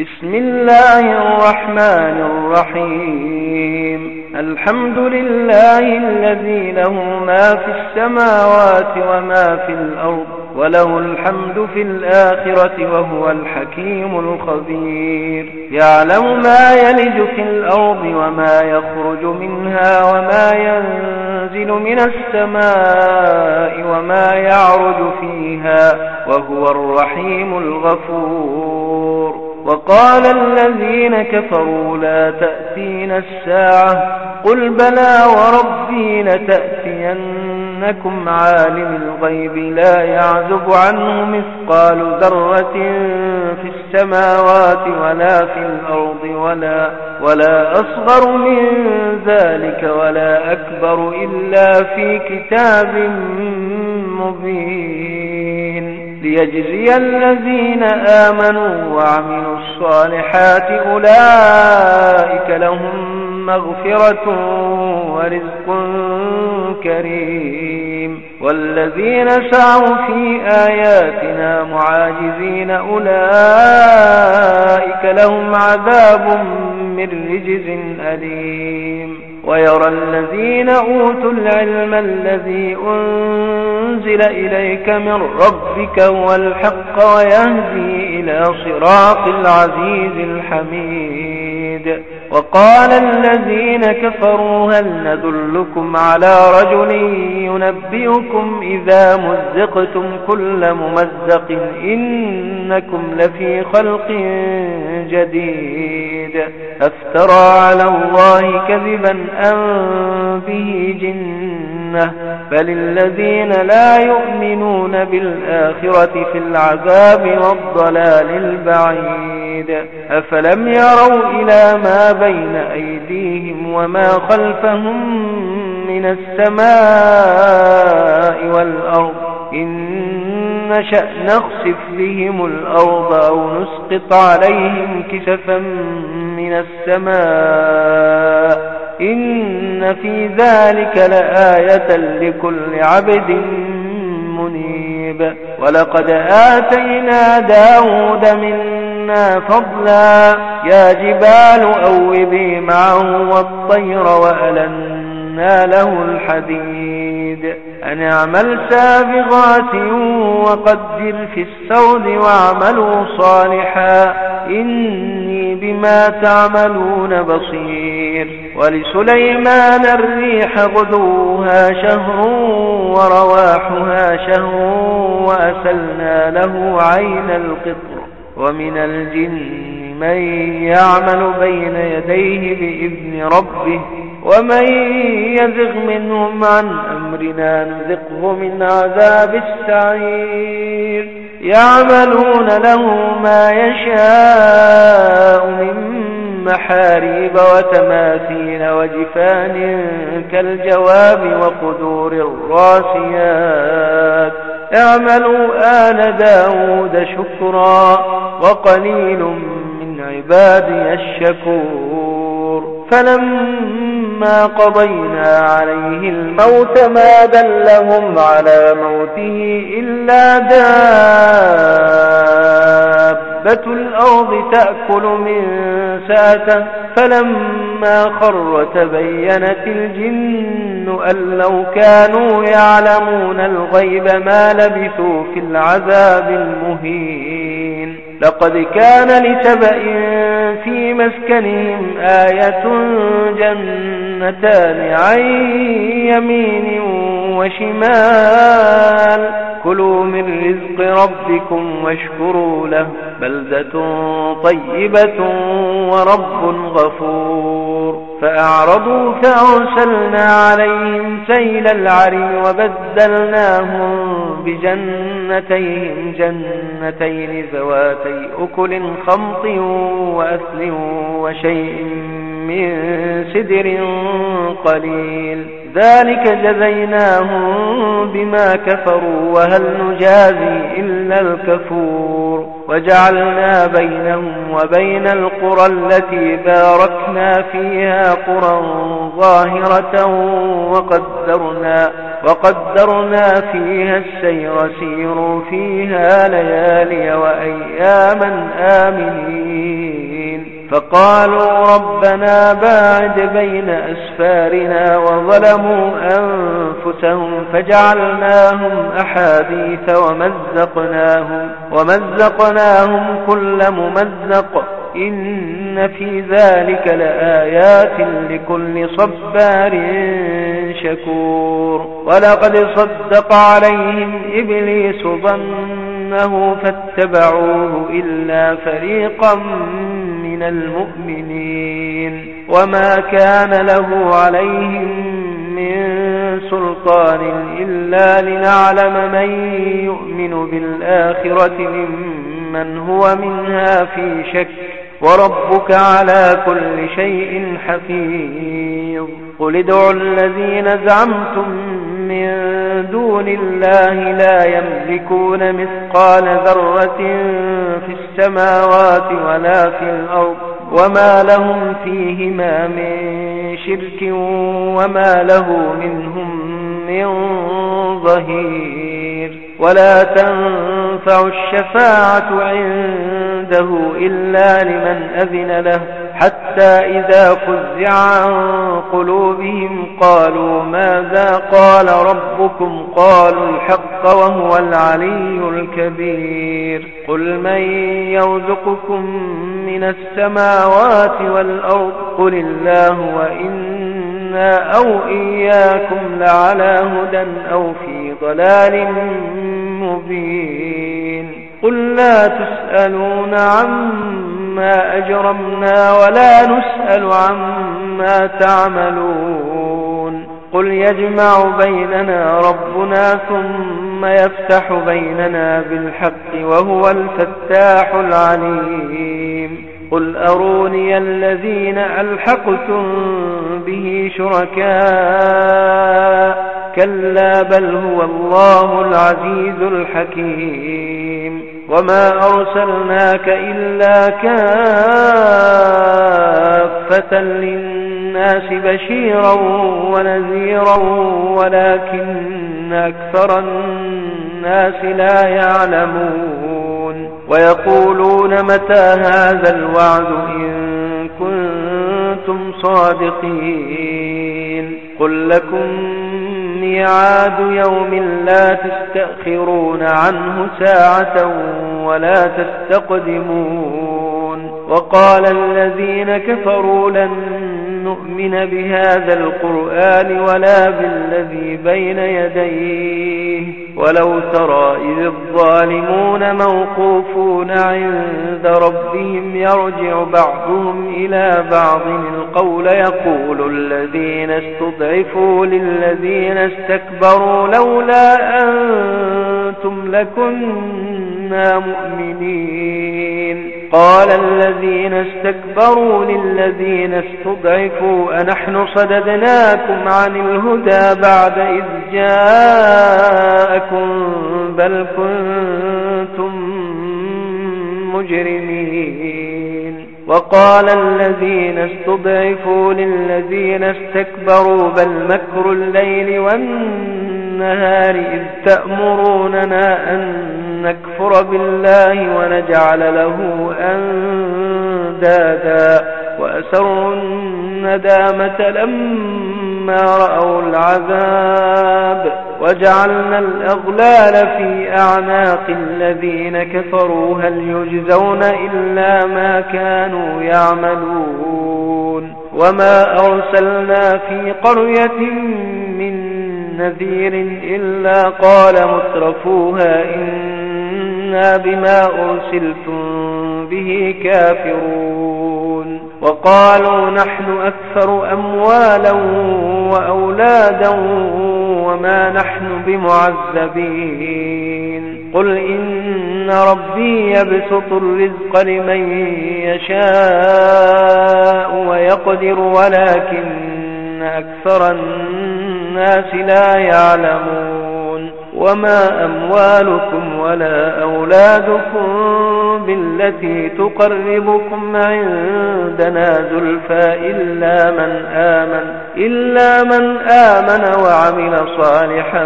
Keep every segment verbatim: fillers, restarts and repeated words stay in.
بسم الله الرحمن الرحيم الحمد لله الذي له ما في السماوات وما في الأرض وله الحمد في الآخرة وهو الحكيم الخبير يعلم ما يلج في الأرض وما يخرج منها وما ينزل من السماء وما يعرج فيها وهو الرحيم الغفور وقال الذين كفروا لا تأتينا الساعة قل بلى وربي لتأتينكم عالم الغيب لا يعزب عنه مثقال ذرة في السماوات ولا في الأرض ولا, ولا أصغر من ذلك ولا أكبر إلا في كتاب مبين ليجزي الذين آمنوا وعملوا الصالحات أولئك لهم مغفرة ورزق كريم والذين سعوا في آياتنا معاجزين أولئك لهم عذاب من رجز أليم ويرى الذين أوتوا العلم الذي أنزل إليك من ربك هو الحق ويهدي إلى صراط العزيز الحميد وقال الذين كفروا هل ندلكم على رجل ينبئكم إذا مزقتم كل ممزق إنكم لفي خلق جديد أفترى على الله كذبا أم به جنة بل الذين لا يؤمنون بالآخرة في العذاب والضلال البعيد أفلم يروا إلى ما بين أيديهم وما خلفهم من السماء والأرض إن نشأ نخسف بهم الأرض أو نسقط عليهم كسفا من السماء إن في ذلك لآية لكل عبد منيب ولقد آتينا داود منا فضلا يا جبال أوبي معه والطير وألنا له الحديد أن اعمل سابغات وقدر في السرد واعملوا صالحا إني بما تعملون بصير ولسليمان الريح غدوها شهر ورواحها شهر وأسلنا له عين القطر ومن الجن من يعمل بين يديه بإذن ربه ومن يزغ منهم عن أمرنا نذقه من عذاب السعير يعملون له ما يشاء من محاريب وتماثيل وجفان كالجواب وقدور الراسيات اعملوا آل داود شكرا وقليل من عبادي الشكور فلما قضينا عليه الموت ما دلهم على موته إلا دابة الأرض تأكل من ساته فلما خر تبينت الجن أن لو كانوا يعلمون الغيب ما لبثوا في العذاب المهين لقد كان لسبأ في مسكنهم آية جنتان عن يمين وشمال كلوا من رزق ربكم واشكروا له بلدة طيبة ورب غفور فأعرضوا فأرسلنا عليهم سيل العرم وبدلناهم بجنتيهم جنتين ذواتي أكل خمط وأثل وشيء من سدر قليل ذلك جزيناهم بما كفروا وهل نجازي إلا الكفور وجعلنا بينهم وبين القرى التي باركنا فيها قرى ظاهرة وقدرنا, وقدرنا فيها السير سيروا فيها ليالي وأياما آمنين فقالوا ربنا باعد بين أسفارنا وظلموا أنفسهم فجعلناهم أحاديث ومزقناهم, ومزقناهم كل ممزق إن في ذلك لآيات لكل صبار شكور. ولقد صدق عليهم إبليس ظنه فاتبعوه إلا فريقا من المؤمنين وما كان له عليهم من سلطان إلا لنعلم من يؤمن بالآخرة ممن هو منها في شك وربك على كل شيء حفيظ. قل ادعوا الذين زعمتم من دون الله لا يملكون مثقال ذرة في السماوات ولا في الأرض وما لهم فيهما من شرك وما له منهم من ظهير. ولا تنفع الشفاعة عنده إلا لمن أذن له حتى إذا فزع عن قلوبهم قالوا ماذا قال ربكم قالوا الحق وهو العلي الكبير. قل من يرزقكم من السماوات والأرض قل الله وإنا أو إياكم لعلى هدى أو في ضلال مبين. قل لا تسألون عما أجرمنا ولا نسأل عما تعملون. قل يجمع بيننا ربنا ثم يفتح بيننا بالحق وهو الفتاح العليم. قل أروني الذين ألحقتم به شركاء كلا بل هو الله العزيز الحكيم. وما أرسلناك إلا كافة للناس بشيرا ونذيرا ولكن أكثر الناس لا يعلمون. ويقولون متى هذا الوعد إن كنتم صادقين. قل لكم ميعاد يوم لا تستأخرون عنه ساعة ولا تستقدمون. وقال الذين كفروا لن نؤمن بهذا القرآن ولا بالذي بين يديه ولو ترى إذ الظالمون موقوفون عند ربهم يرجع بعضهم إلى بعض القول يقول الذين استضعفوا للذين استكبروا لولا أنتم لكنا مؤمنين. قال الذين استكبروا للذين استضعفوا أنحن صددناكم عن الهدى بعد إذ جاءكم بل كنتم مجرمين. وقال الذين استضعفوا للذين استكبروا بل مكر الليل والنهار إذ تأمروننا أن نكفر بالله ونجعل له أندادا وأسروا الندامة لما رأوا العذاب وجعلنا الأغلال في أعناق الذين كفروا هل يجزون إلا ما كانوا يعملون. وما أرسلنا في قرية من نذير إلا قال مترفوها إنا بما أرسلتم به كافرون. وقالوا نحن أكثر أموالا وأولادا وما نحن بمعذبين. قل إن ربي يبسط الرزق لمن يشاء ويقدر ولكن أكثر الناس لا يعلمون. وما أموالكم ولا أولادكم بالتي تقربكم عندنا زلفى إلا من آمن إلا من آمن وعمل صالحا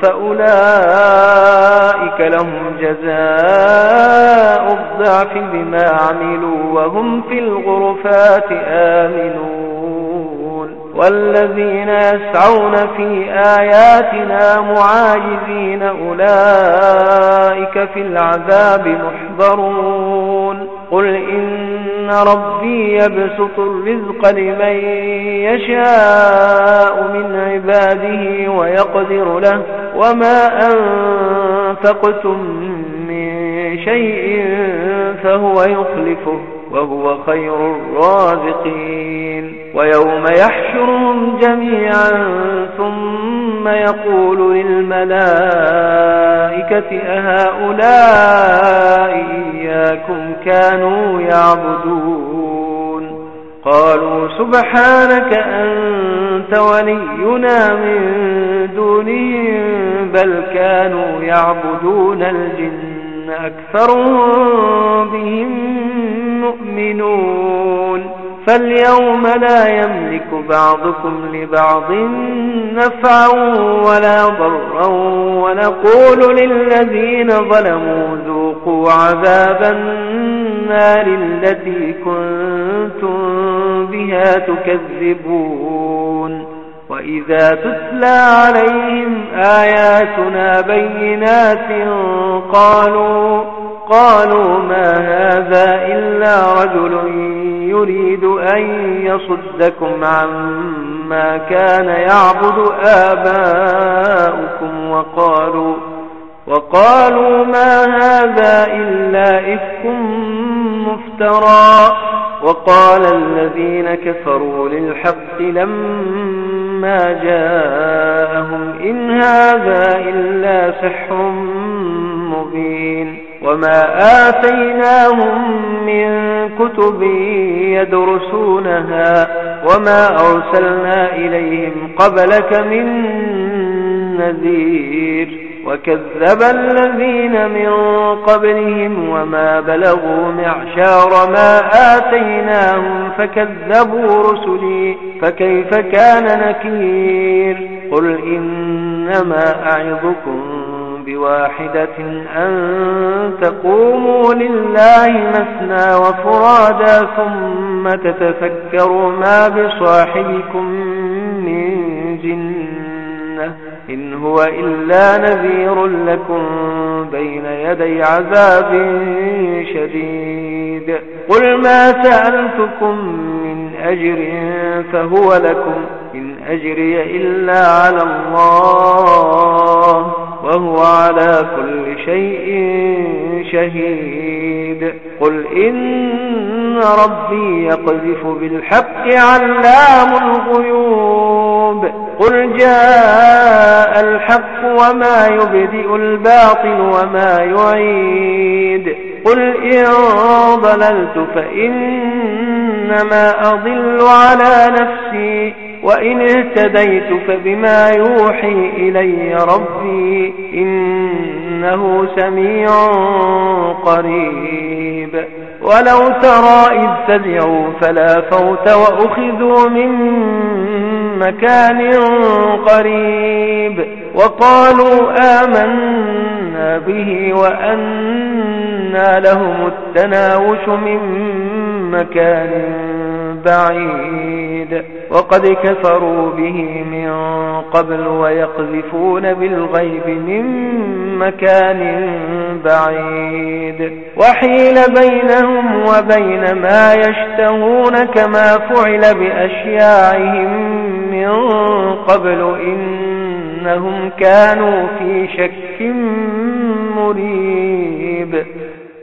فأولئك لهم جزاء الضعف بما عملوا وهم في الغرفات آمنون والذين يسعون في آياتنا معاجزين أولئك في العذاب محضرون قل إن ربي يبسط الرزق لمن يشاء من عباده ويقدر له وما أنفقتم من شيء فهو يخلفه وهو خير الرازقين ويوم يحشرهم جميعا ثم يقول للملائكة أهؤلاء إياكم كانوا يعبدون قالوا سبحانك أنت ولينا من دونهم بل كانوا يعبدون الجن أكثرهم بهم مؤمنون فاليوم لا يملك بعضكم لبعض نفعا ولا ضرا ونقول للذين ظلموا ذوقوا عذاب النار التي كنتم بها تكذبون وإذا تتلى عليهم آياتنا بينات قالوا قالوا ما هذا إلا رجل يريد أن يصدكم عما كان يعبد آباؤكم وقالوا وقالوا ما هذا إلا إفك مفترى وقال الذين كفروا للحق لما جاءهم إن هذا إلا سحر مبين وما آتيناهم من كتب يدرسونها وما أرسلنا إليهم قبلك من نذير وكذب الذين من قبلهم وما بلغوا معشار ما آتيناهم فكذبوا رسلي فكيف كان نكير قل إنما أعظكم بواحدة أن تقوموا لله مثنى وفرادا ثم تتفكروا ما بصاحبكم من جنة إن هو إلا نذير لكم بين يدي عذاب شديد قل ما سألتكم من أجر فهو لكم إن أجري إلا على الله وهو على كل شيء شهيد قل إن ربي يقذف بالحق علام الغيوب قل جاء الحق وما يبدئ الباطل وما يعيد قل إن ضللت فإنما أضل على نفسي وإن اهتديت فبما يوحي إلي ربي إنه سميع قريب ولو ترى إذ فزعوا فلا فوت وأخذوا من مكان قريب وقالوا آمنا به وأنى لهم التناوش من مكان بعيد وقد كفروا به من قبل ويقذفون بالغيب من مكان بعيد وحيل بينهم وبين ما يشتهون كما فعل بأشياعهم من قبل إنهم كانوا في شك مريب